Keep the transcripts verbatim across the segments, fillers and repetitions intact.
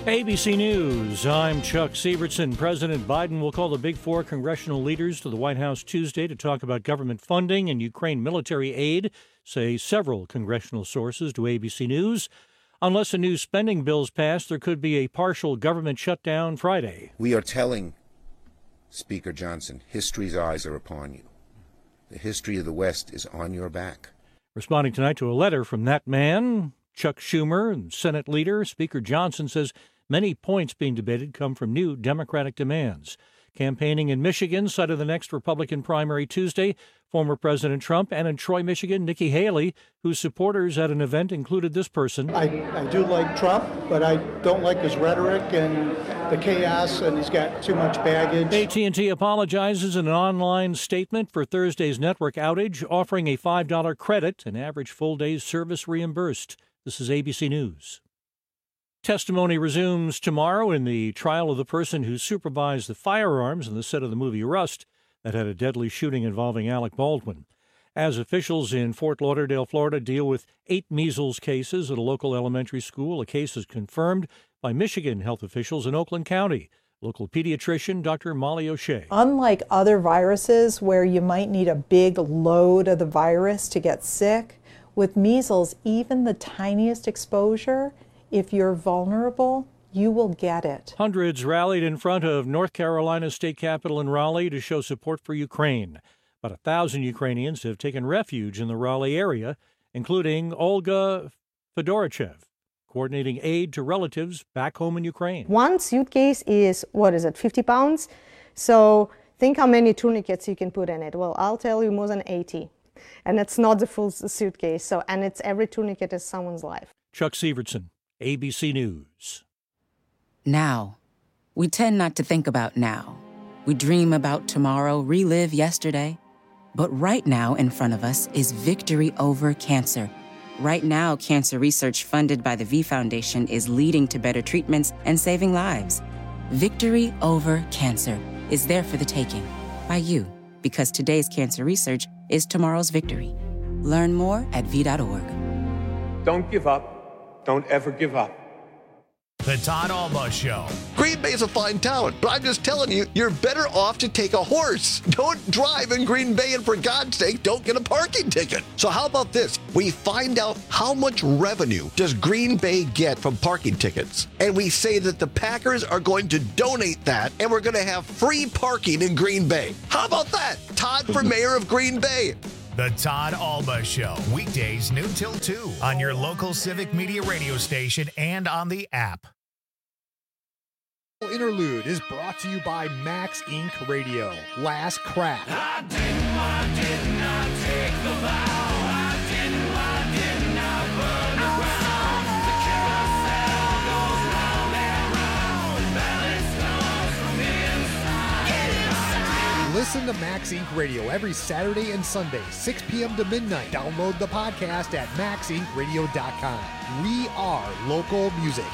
A B C News, I'm Chuck Sievertson. President Biden will call the Big Four congressional leaders to the White House Tuesday to talk about government funding and Ukraine military aid, say several congressional sources to A B C News. Unless a new spending bill is passed, there could be a partial government shutdown Friday. We are telling Speaker Johnson, history's eyes are upon you. The history of the West is on your back. Responding tonight to a letter from that man, Chuck Schumer, Senate leader, Speaker Johnson says many points being debated come from new Democratic demands. Campaigning in Michigan cited the next Republican primary Tuesday, former President Trump, and in Troy, Michigan, Nikki Haley, whose supporters at an event included this person. I, I do like Trump, but I don't like his rhetoric and the chaos, and he's got too much baggage. A T and T apologizes in an online statement for Thursday's network outage, offering a five dollars credit and average full day's service reimbursed. This is A B C News. Testimony resumes tomorrow in the trial of the person who supervised the firearms in the set of the movie Rust that had a deadly shooting involving Alec Baldwin. As officials in Fort Lauderdale, Florida, deal with eight measles cases at a local elementary school, a case is confirmed by Michigan health officials in Oakland County. Local pediatrician Doctor Molly O'Shea. Unlike other viruses where you might need a big load of the virus to get sick, with measles, even the tiniest exposure, if you're vulnerable, you will get it. Hundreds rallied in front of North Carolina's state capitol in Raleigh to show support for Ukraine. About a thousand Ukrainians have taken refuge in the Raleigh area, including Olga Fedorichev, coordinating aid to relatives back home in Ukraine. One suitcase is, what is it, fifty pounds? So think how many tourniquets you can put in it. Well, I'll tell you more than eighty. And it's not the full suitcase. So, and it's every tourniquet is someone's life. Chuck Sievertson, A B C News. Now. We tend not to think about now. We dream about tomorrow, relive yesterday. But right now in front of us is victory over cancer. Right now, cancer research funded by the V Foundation is leading to better treatments and saving lives. Victory over cancer is there for the taking by you, because today's cancer research is tomorrow's victory. Learn more at v dot org. Don't give up. Don't ever give up. The Todd Alba Show. Green Bay is a fine town, but I'm just telling you, you're better off to take a horse. Don't drive in Green Bay, and for God's sake, don't get a parking ticket. So how about this? We find out how much revenue does Green Bay get from parking tickets, and we say that the Packers are going to donate that, and we're going to have free parking in Green Bay. How about that? Todd for mayor of Green Bay. The Todd Alba Show, weekdays noon till two on your local Civic Media radio station and on the app. Interlude is brought to you by Max Incorporated. Radio. Last Crack. I didn't, I did not take the vow. I didn't, I did not burn around. The carousel goes round and round. Balance comes from inside. Listen to Max Incorporated. Radio every Saturday and Sunday, six p.m. to midnight. Download the podcast at max inc radio dot com. We are local music.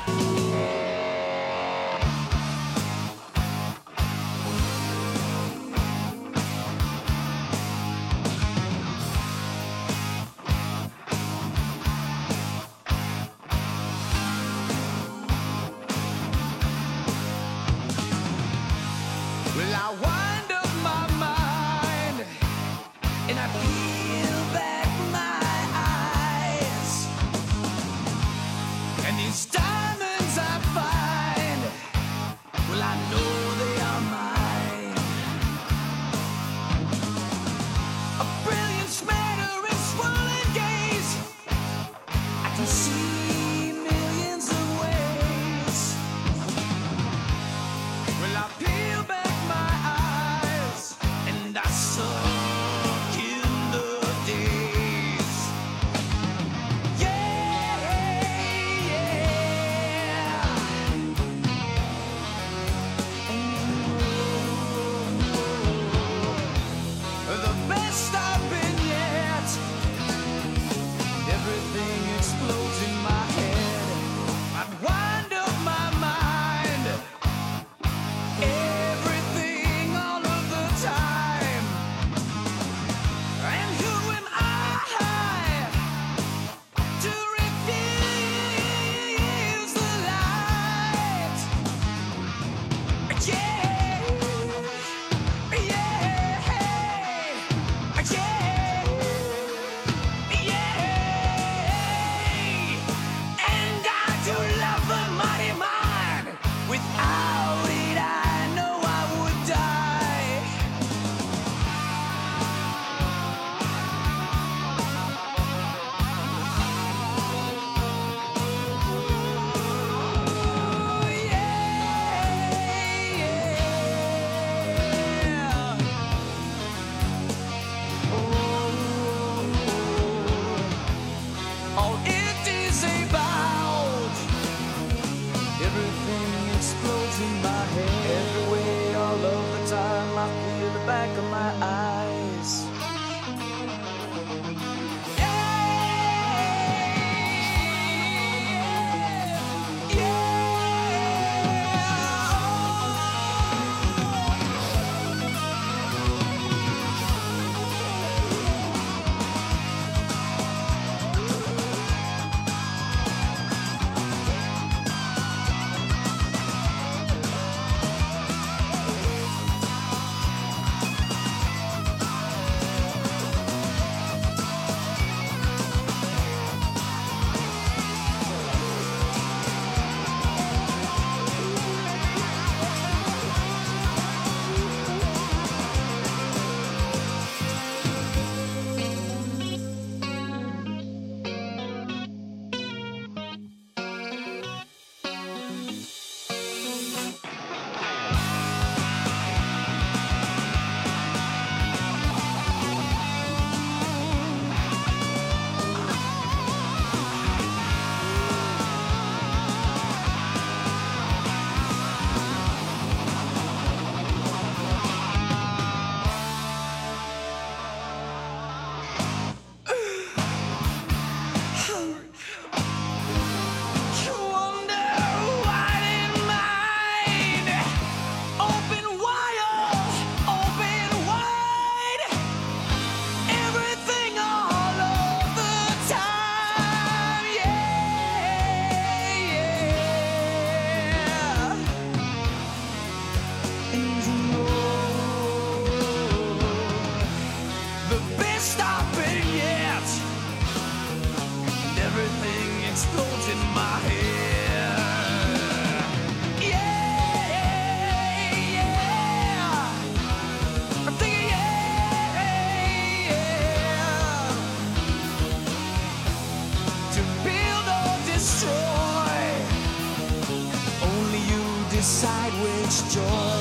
Diamonds explodes in my head. Yeah, yeah. I'm thinking, yeah, yeah. To build or destroy, only you decide which joy.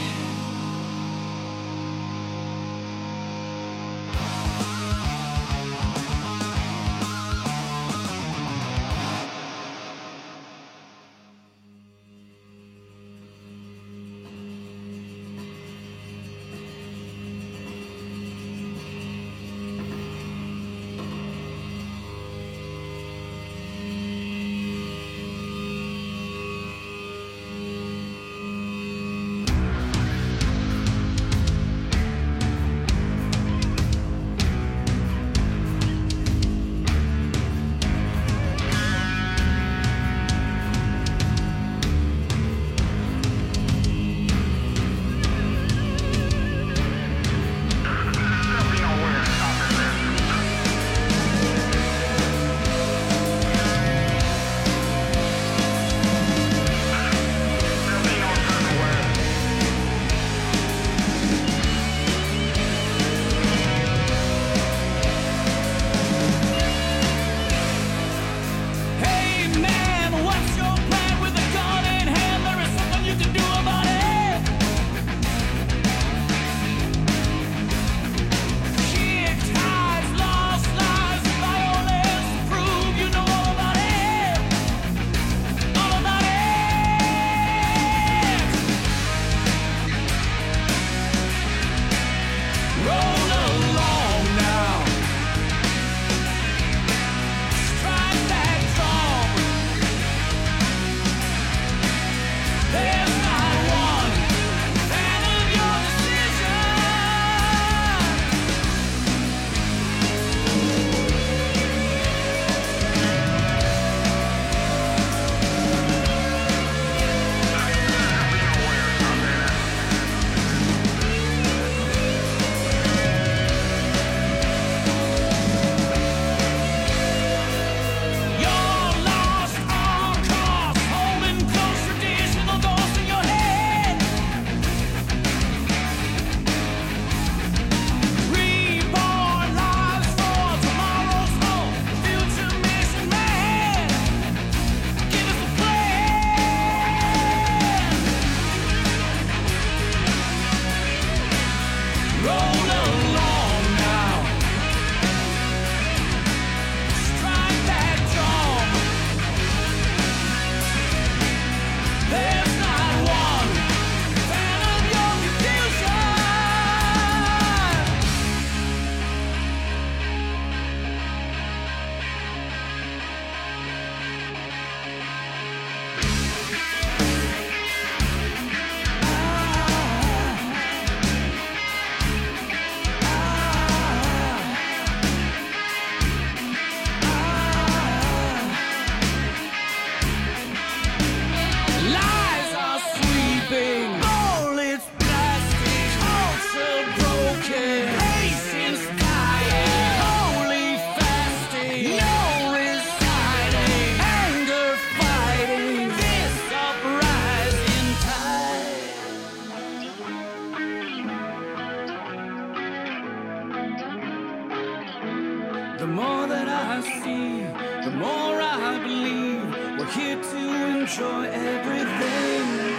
The more that I see, the more I believe we're here to enjoy everything.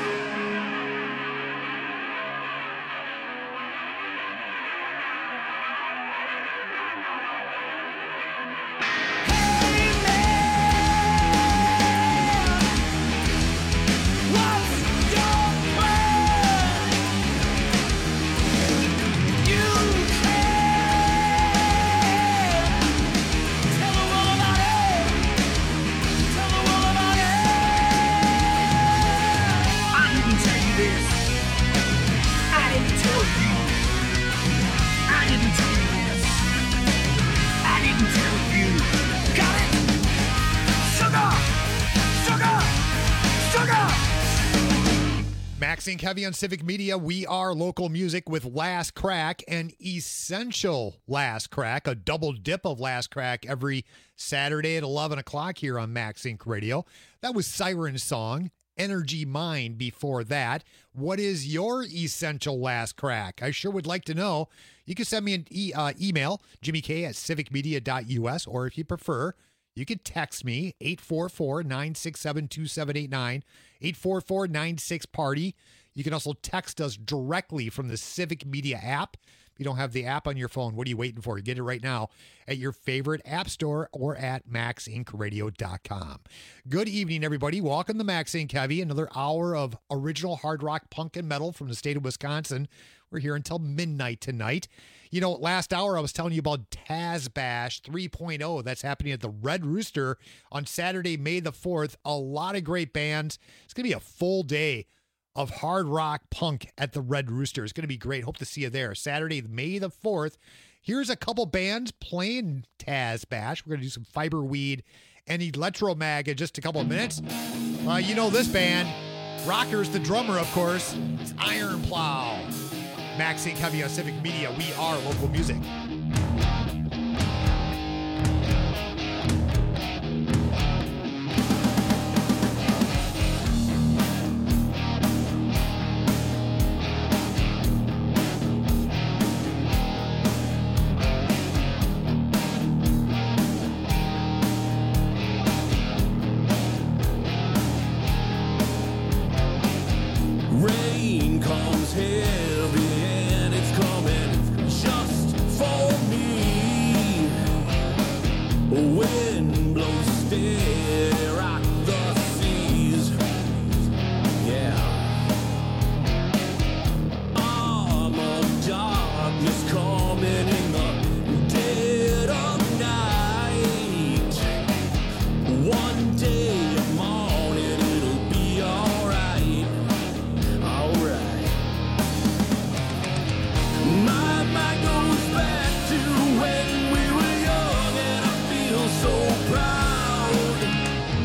I Maxine Kevy on Civic Media. We are local music with Last Crack, an essential Last Crack, a double dip of Last Crack every Saturday at eleven o'clock here on Max Inc Radio. That was Siren Song, Energy Mind before that. What is your essential Last Crack? I sure would like to know. You can send me an e- uh, email, Jimmy K at civic media dot U S, or if you prefer, you can text me, eight four four, nine six seven, two seven eight nine, eight four four, nine six, party. You can also text us directly from the Civic Media app. If you don't have the app on your phone, what are you waiting for? Get it right now at your favorite app store or at max inc radio dot com. Good evening, everybody. Welcome to Max Inc Heavy, another hour of original hard rock, punk, and metal from the state of Wisconsin. We're here until midnight tonight. You know, last hour I was telling you about Taz Bash three point oh. That's happening at the Red Rooster on Saturday, May the fourth. A lot of great bands. It's going to be a full day of hard rock punk at the Red Rooster. It's going to be great. Hope to see you there. Saturday, May the fourth. Here's a couple bands playing Taz Bash. We're going to do some Fiberweed and Electromag in just a couple of minutes. Uh, you know this band. Rockers, the drummer, of course. It's Iron Plow. Max Inc Heavy on Civic Media. We are local music. Rain comes heavy and it's coming just for me. Wind blows steady, rock the seas. Yeah. Arm of darkness coming in the dead of night. One day of morning it'll be alright. Alright. My mind goes back to when we were young and I feel so proud.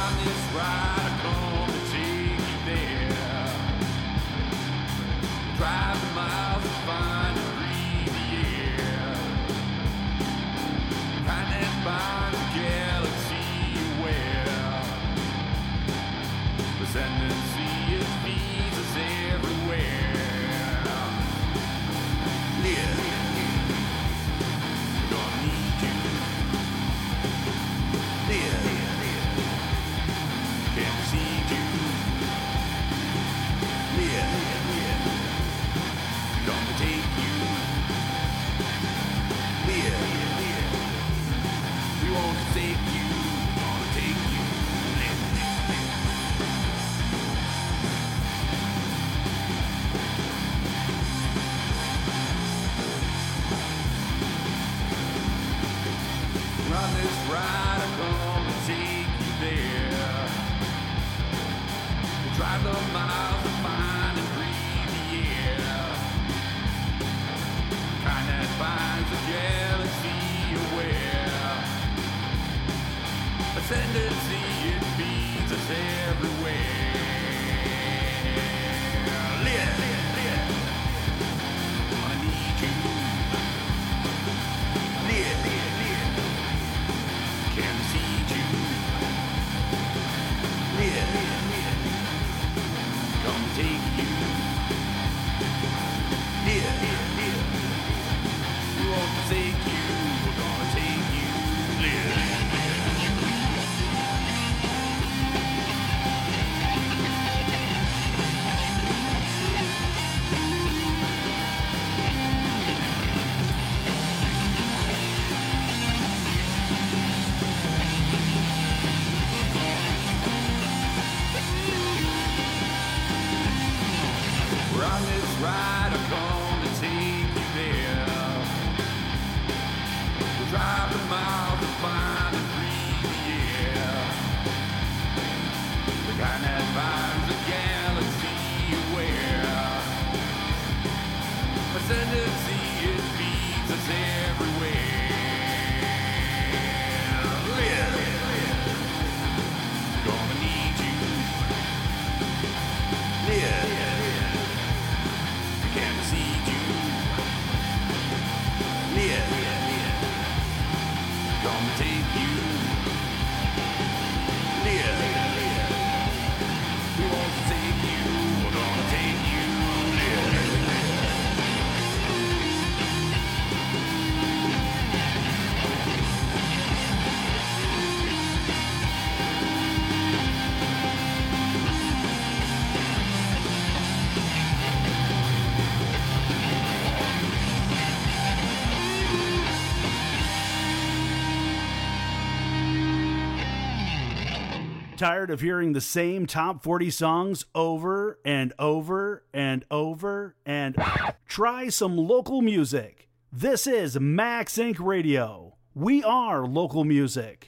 on this ride, I come to take you there. Drive the miles to find and breathe the air. Kind that binds the galaxy aware. Ascendancy, it feeds us everywhere. Yeah, we're gonna need you. Yeah, can't see you. Yeah, gonna take you. Yeah, we won't forsake you. Gonna take you. On this ride, I'm gonna take you there. We'll drive the miles to find and breathe the air. Kind that finds the galaxy aware. Ascendancy, it feeds us everywhere. Yeah, yeah, yeah. I need you. Yeah, yeah, yeah. Can see you. Yeah, yeah. Come take you. Yeah, yeah, yeah. We won't forsake you. We're gonna take you. Yeah. We're on this ride, I'm gonna take you there. We'll drive the miles to find and breathe the air. The kind that finds the galaxy aware. Ascendancy, it feeds us everywhere. Yeah, yeah. Gonna need you. Yeah, yeah. Can't see you. Yeah, yeah, yeah. Gonna take you. Yeah, yeah, yeah. We won't take you. We're gonna take you. Yeah, yeah, Tired of hearing the same top forty songs over and over and over and try some local music. This is Max Incorporated. Radio. We are local music.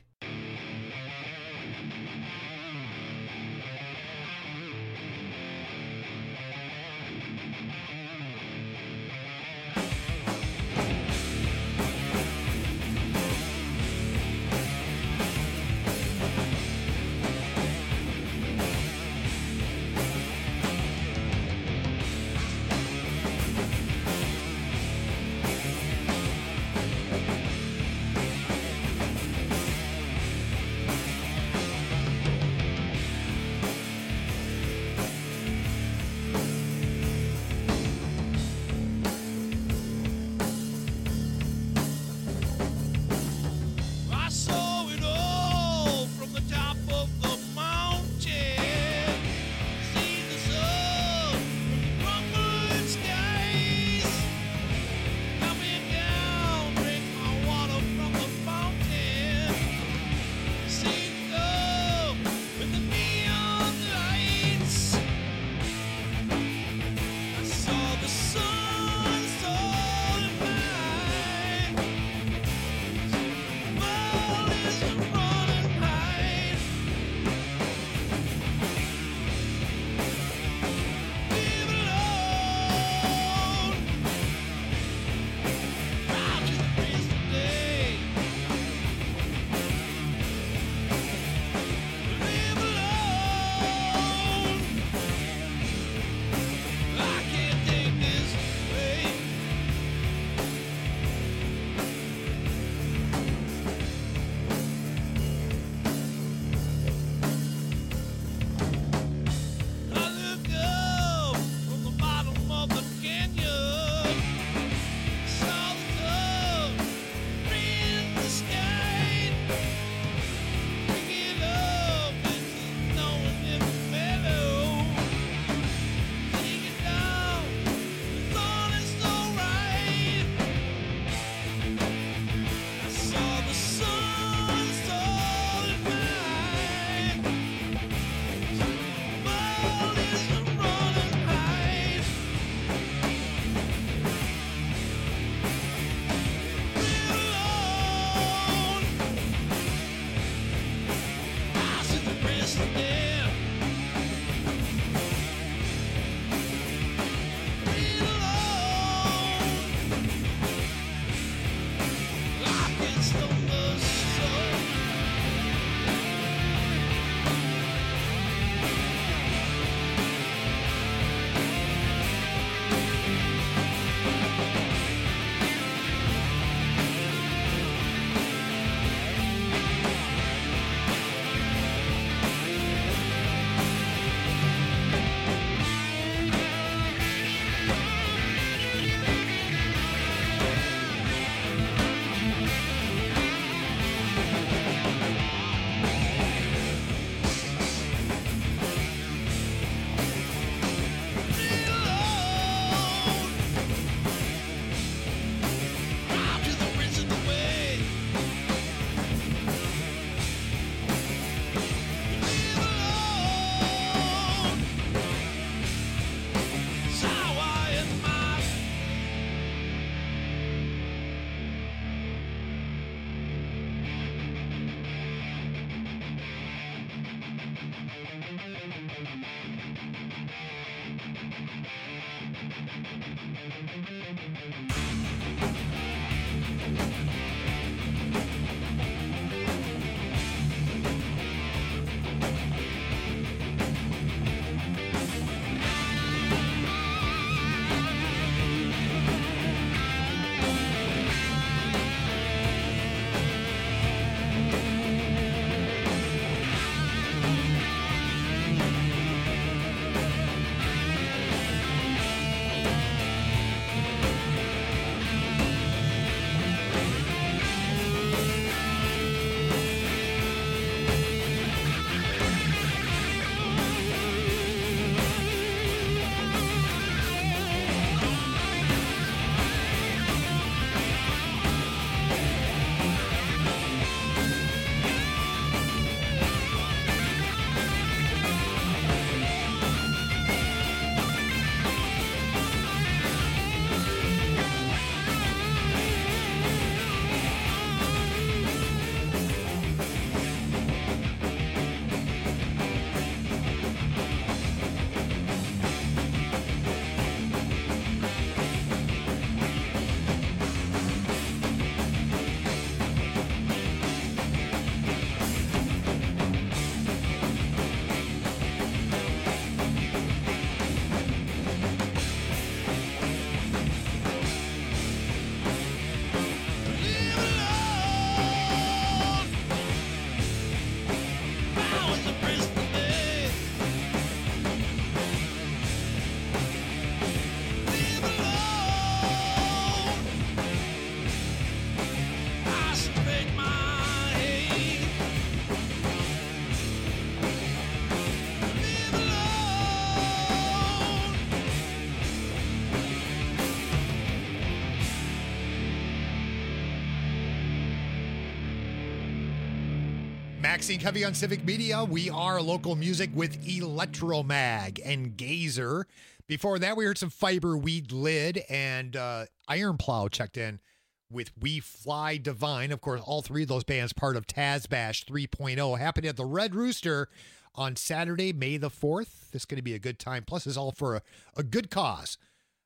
Maxine Covey on Civic Media. We are local music with Electromag and Gazer. Before that, we heard some Fiber Weed Lid, and uh, Iron Plow checked in with We Fly Divine. Of course, all three of those bands part of Taz Bash three point oh, happening at the Red Rooster on Saturday, May the fourth. This is going to be a good time. Plus, it's all for a, a good cause.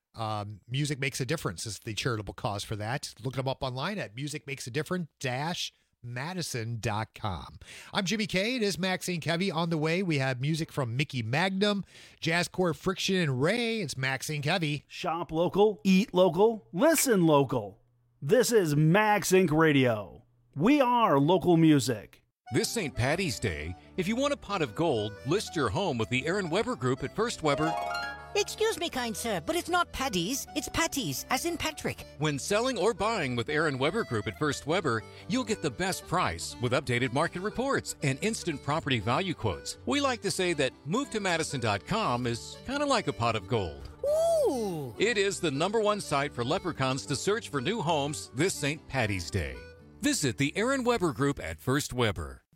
Um, Music Makes a Difference is the charitable cause for that. Look them up online at music makes a difference dash madison dot com. I'm Jimmy K. It is Maxine Covey. On the way, we have music from Mickey Magnum, Jazzcore Friction, and Ray. It's Maxine Covey. Shop local, eat local, listen local. This is Max Inc Radio. We are local music. This Saint Patty's Day, if you want a pot of gold, list your home with the Aaron Weber Group at First Weber. Excuse me, kind sir, but it's not Paddy's, it's Patty's, as in Patrick. When selling or buying with Aaron Weber Group at First Weber, you'll get the best price with updated market reports and instant property value quotes. We like to say that move to madison dot com is kind of like a pot of gold. Ooh! It is the number one site for leprechauns to search for new homes this Saint Patty's Day. Visit the Aaron Weber Group at First Weber.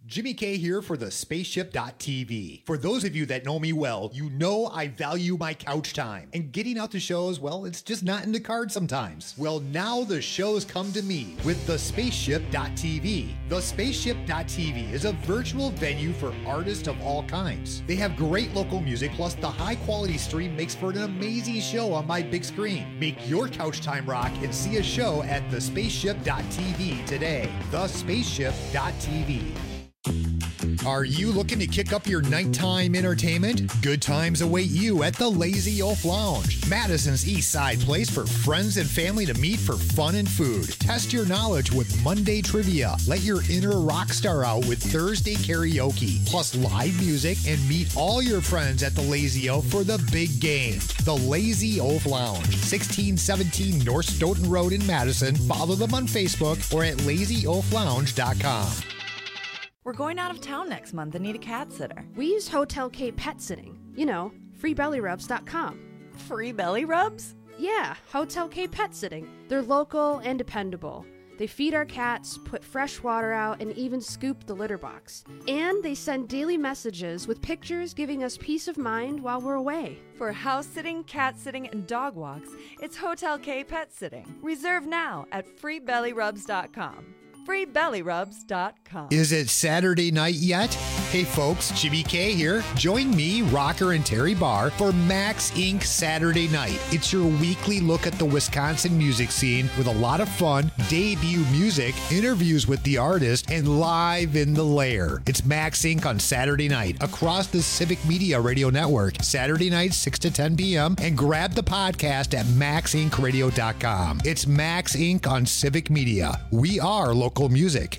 Jimmy K here for the spaceship dot T V. For those of you that know me well, you know I value my couch time. And getting out to shows, well, it's just not in the cards sometimes. Well, now the shows come to me with the spaceship dot T V. The spaceship dot T V is a virtual venue for artists of all kinds. They have great local music, plus the high quality stream makes for an amazing show on my big screen. Make your couch time rock and see a show at the spaceship dot T V today. the spaceship dot T V. Are you looking to kick up your nighttime entertainment? Good times await you at the Lazy Oaf Lounge, Madison's East Side place for friends and family to meet for fun and food. Test your knowledge with Monday trivia. Let your inner rock star out with Thursday karaoke, plus live music, and meet all your friends at the Lazy Oaf for the big game. The Lazy Oaf Lounge, sixteen seventeen North Stoughton Road in Madison. Follow them on Facebook or at lazy oaf lounge dot com. We're going out of town next month and need a cat sitter. We use Hotel K Pet Sitting. You know, free belly rubs dot com. Free belly rubs? Yeah, Hotel K Pet Sitting. They're local and dependable. They feed our cats, put fresh water out, and even scoop the litter box. And they send daily messages with pictures giving us peace of mind while we're away. For house sitting, cat sitting, and dog walks, it's Hotel K Pet Sitting. Reserve now at free belly rubs dot com. free belly rubs dot com. Is it Saturday night yet? Hey folks, Jimmy K here. Join me, Rocker and Terry Barr, for Max Incorporated Saturday Night. It's your weekly look at the Wisconsin music scene with a lot of fun, debut music, interviews with the artist, and live in the lair. It's Max Incorporated on Saturday night across the Civic Media Radio Network, Saturday night, six to ten p.m., and grab the podcast at max inc radio dot com. It's Max Incorporated on Civic Media. We are local music.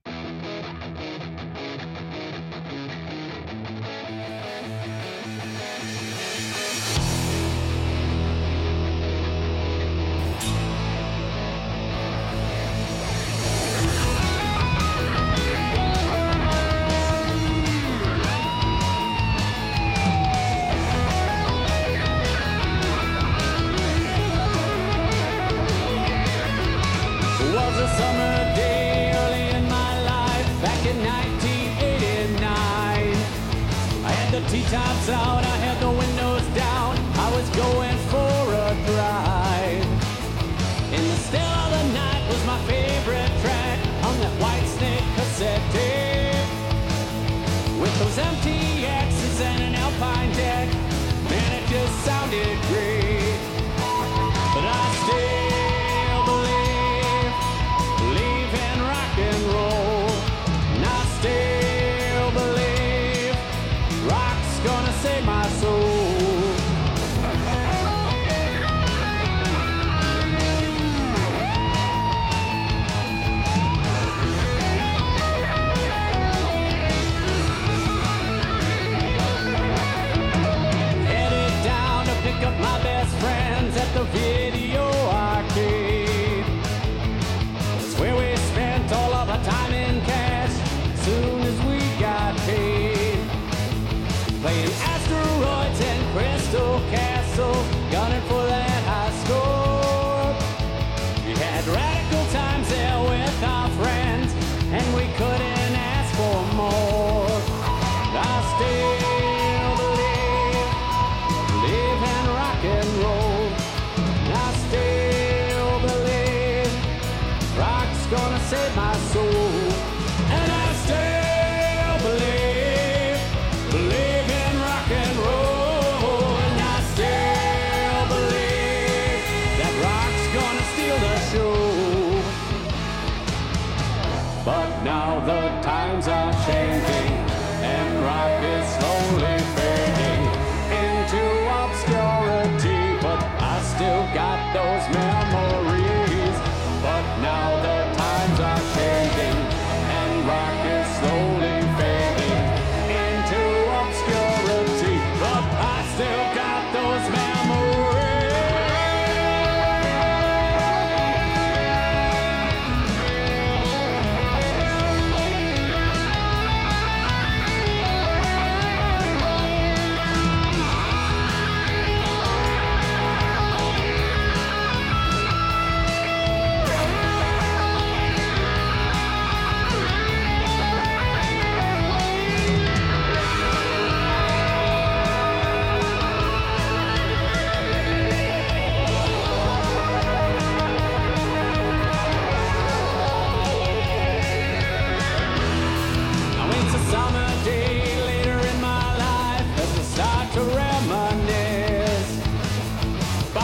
Tops out, I had the windows down, I was going for a drive. In the still of the night was my favorite track on that White Snake cassette tape. With those M T X's and an Alpine deck, man, it just sounded great. But I still believe, believe in rock and roll. And I still believe rock's gonna save my soul.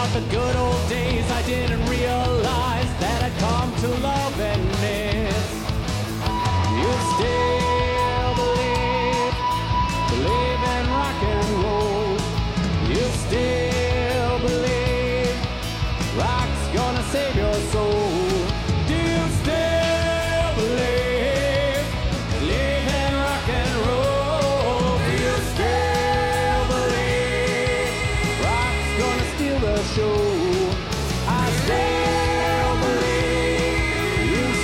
about the good old days, I didn't realize that I'd come to love and miss. You still believe, believe in rock and roll. You still believe rock's gonna save your soul. Do you still believe, believe in rock and roll? Do you still believe rock's gonna steal the show? I still believe, you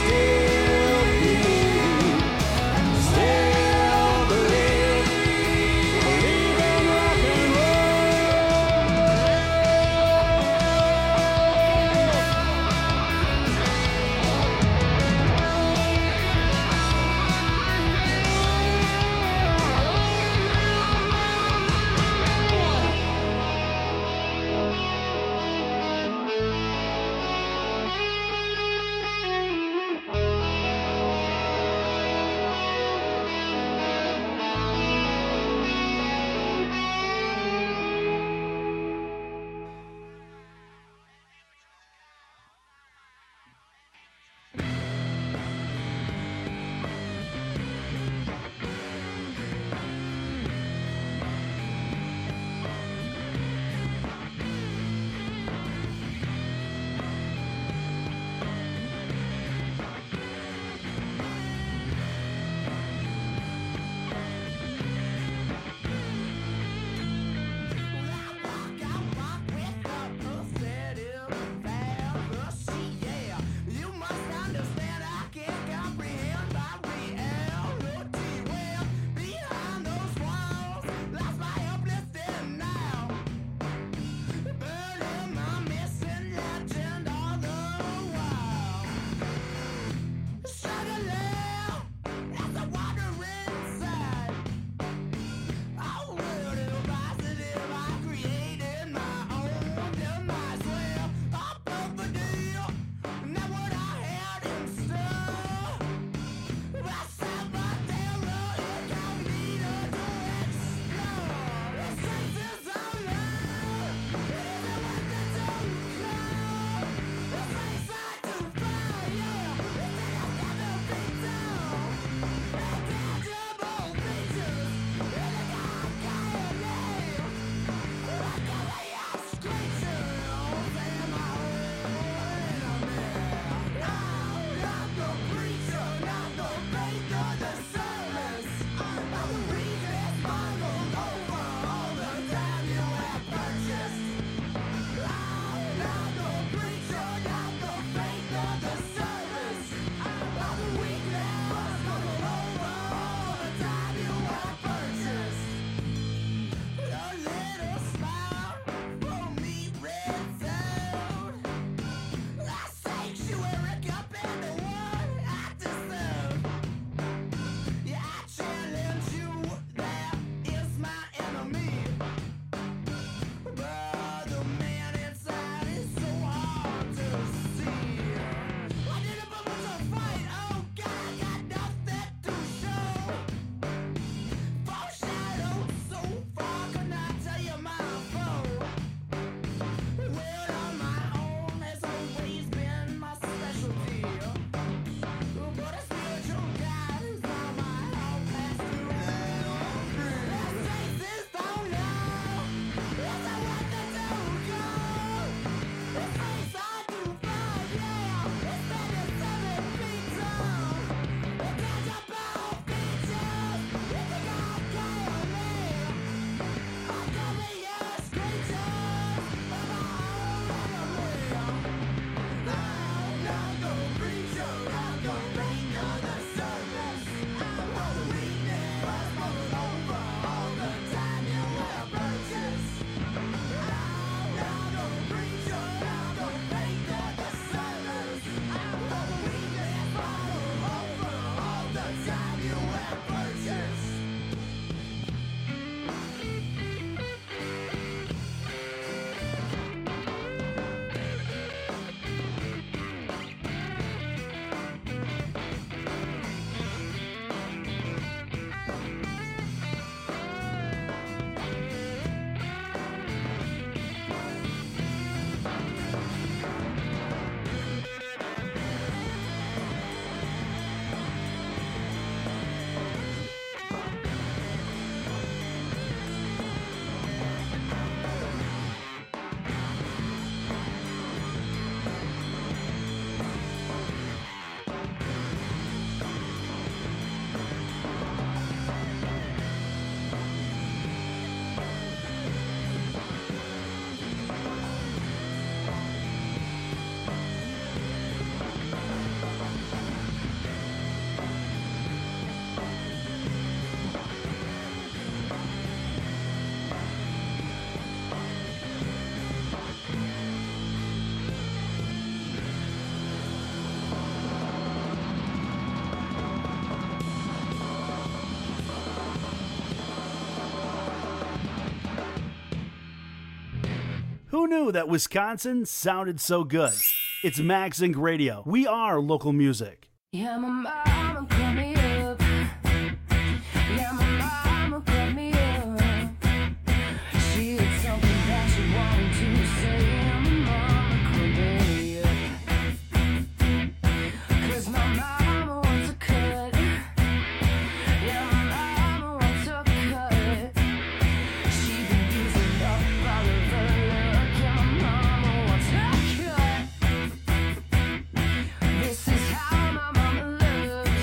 Who knew that Wisconsin sounded so good? It's Max Inc Radio. We are local music. Yeah, my mama cut me up. Yeah, my mama cut me up. She had something that she wanted to say. Yeah, my mama cut me up. 'Cause my mama wants a cut. Yeah, my mama wants a cut. She been using up all of her luck. Yeah, my mama wants a cut. This is how my mama loves.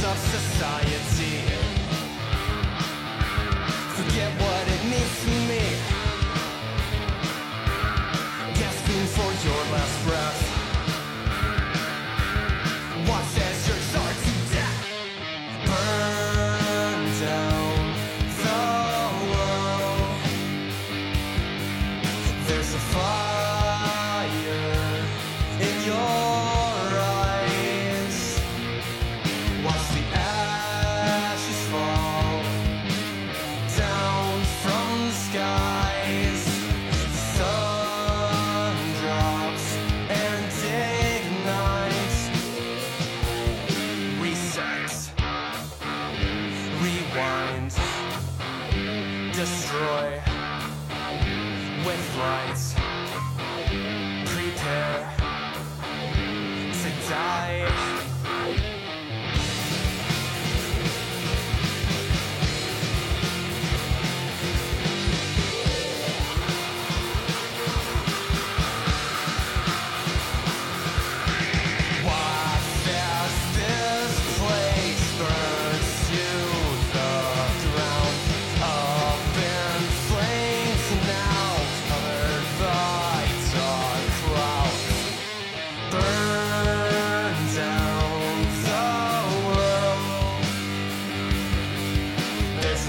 of society. Forget what it means to me. Gasping for your last breath. Watch as you're charged to death. Burn down the world. There's a fire in your eyes. Watch the ashes fall down from the skies. The sun drops and ignites. Reset, rewind, destroy with light. Prepare to die. Watch as this place burns to the ground. Up in flames now, covered by dark clouds. Burn down the world. There's a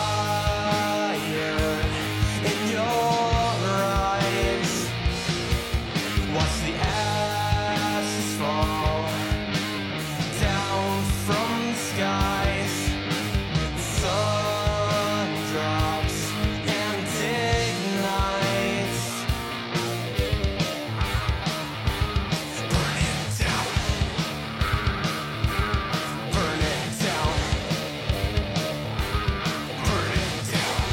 fire in your eyes. Watch the ashes fall down from the skies. The sun drops and ignites. Burn it down. Burn it down. Burn it down.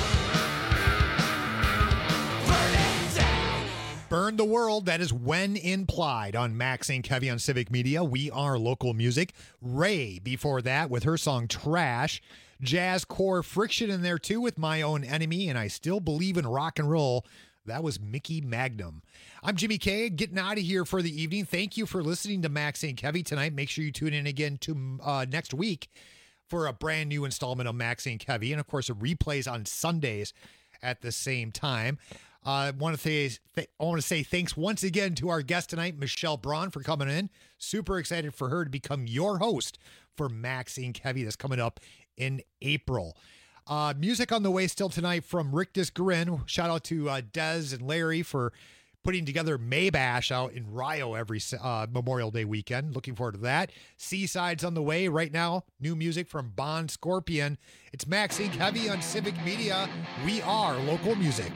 Burn it down. Burn the World, that is When Implied on Max and Kevy on Civic Media. We are local music. Ray before that with her song Trash. Jazz core friction in there too with My Own Enemy, and I Still Believe in Rock and Roll. That was Mickey Magnum. I'm Jimmy K, getting out of here for the evening. Thank you for listening to Max and Kevy tonight. Make sure you tune in again to uh, next week for a brand new installment of Max and Kevy, and of course, it replays on Sundays at the same time. I uh, want to say th- I want to say thanks once again to our guest tonight, Michelle Braun, for coming in. Super excited for her to become your host for Max and Kevy. That's coming up in April. Uh, music on the way still tonight from Rick Disgarin. Shout out to uh, Dez and Larry for putting together Maybash out in Rio every uh, Memorial Day weekend. Looking forward to that. Seaside's on the way right now. New music from Bond Scorpion. It's Max and Kevy on Civic Media. We are local music.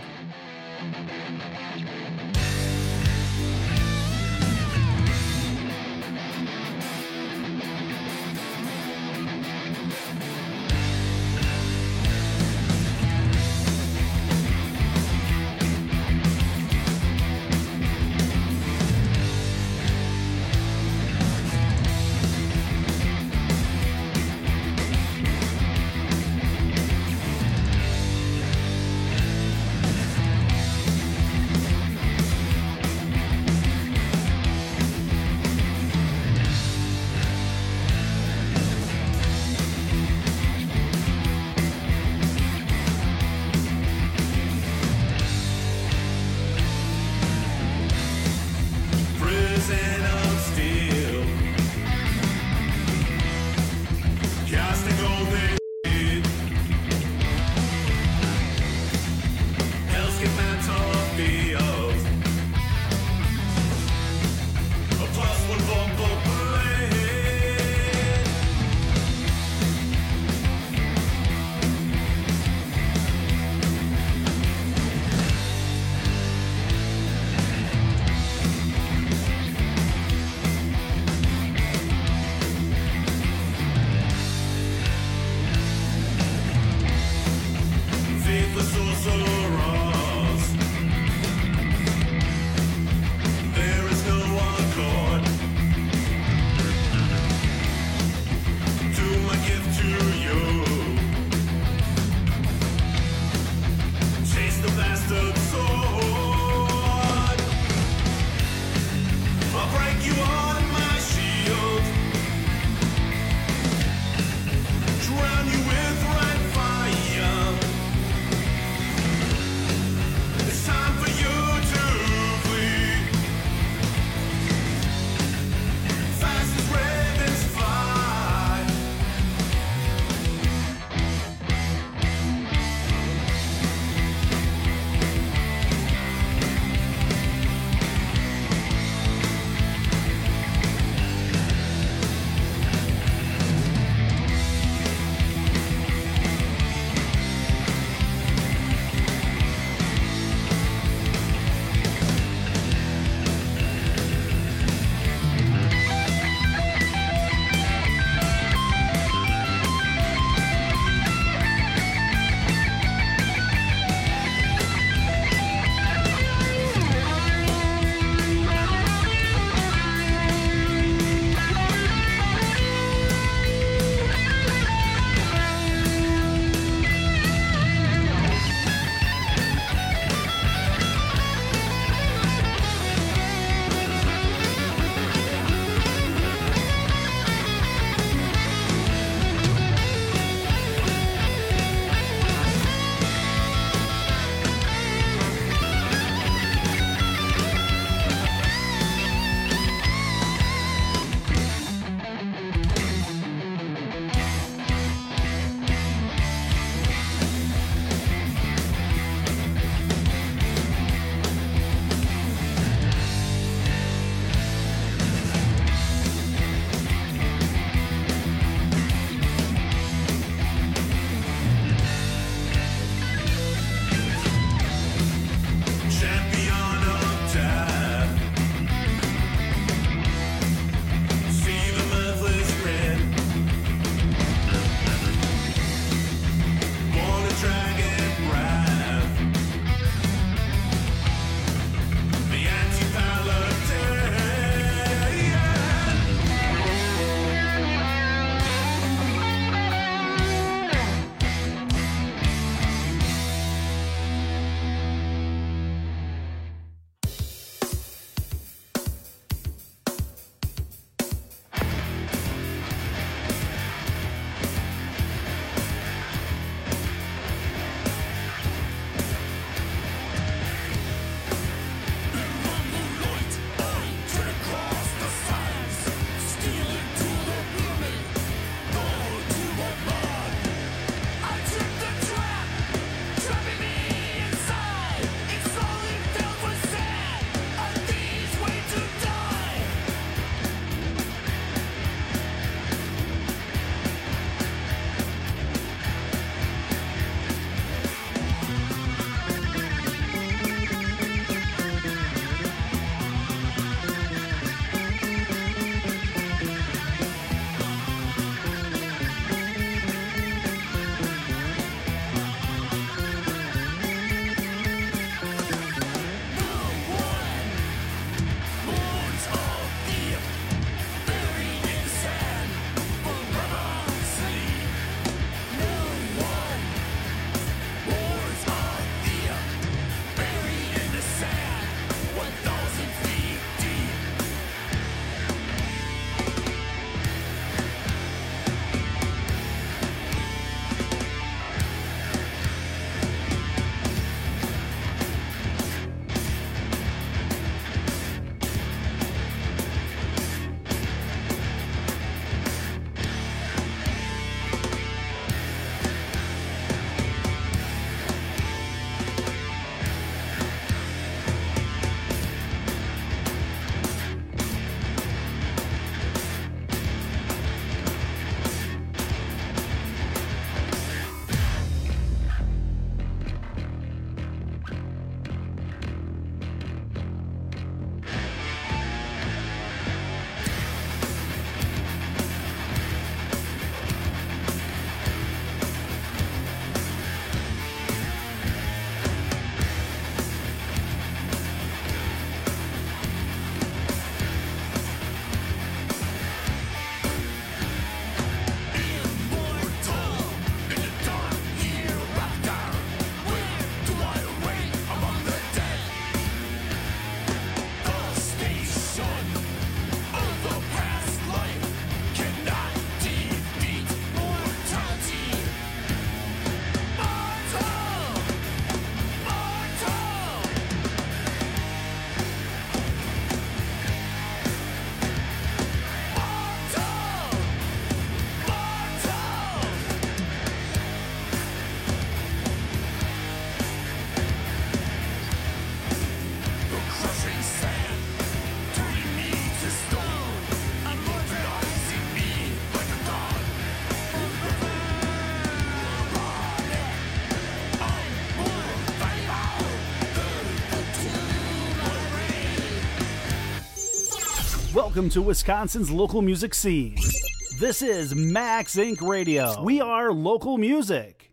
Welcome to Wisconsin's local music scene. This is Max Incorporated. Radio. We are local music.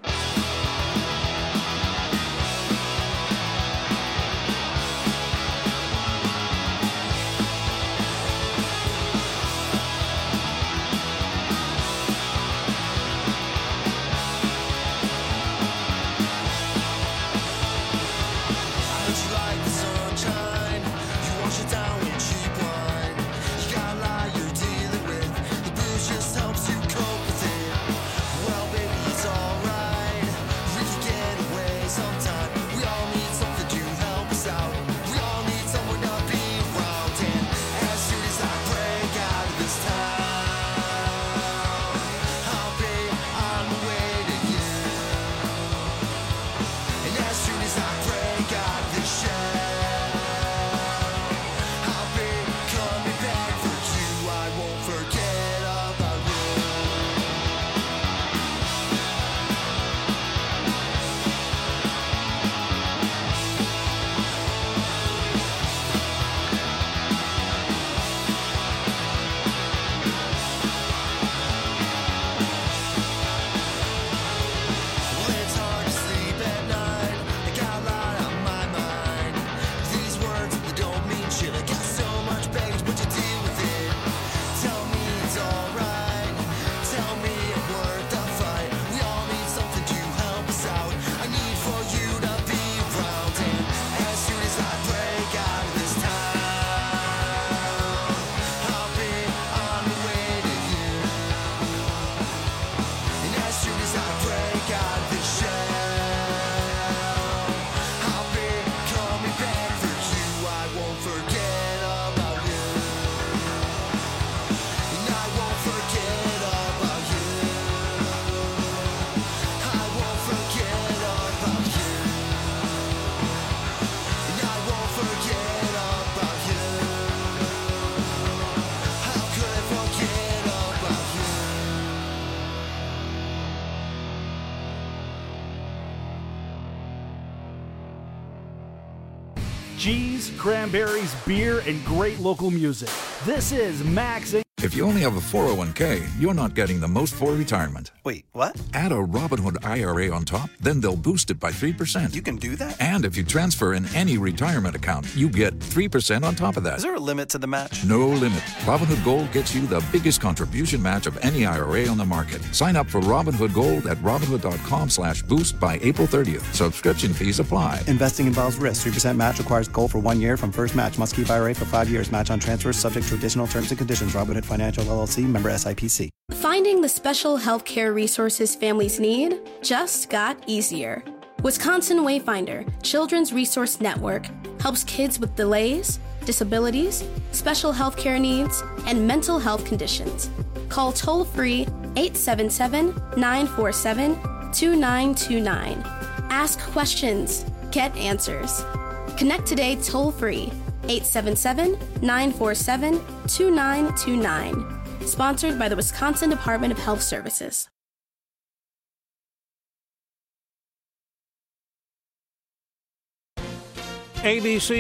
Cheese, cranberries, beer, and great local music. This is Max. If you only have a four oh one k, you're not getting the most for retirement. Wait, what? Add a Robinhood I R A on top, then they'll boost it by three percent. You can do that? And if you transfer in any retirement account, you get three percent on top of that. Is there a limit to the match? No limit. Robinhood Gold gets you the biggest contribution match of any I R A on the market. Sign up for Robinhood Gold at Robinhood.com slash boost by April thirtieth. Subscription fees apply. Investing involves risk. three percent match requires Gold for one year from first match. Must keep I R A for five years. Match on transfers subject to additional terms and conditions. Robinhood Financial L L C, member S I P C. Finding the special healthcare resources families need just got easier. Wisconsin Wayfinder Children's Resource Network helps kids with delays, disabilities, special healthcare needs, and mental health conditions. Call toll-free eight seven seven, nine four seven, two nine two nine. Ask questions. Get answers. Connect today toll-free eight seven seven, nine four seven, two nine two nine. Sponsored by the Wisconsin Department of Health Services. A B C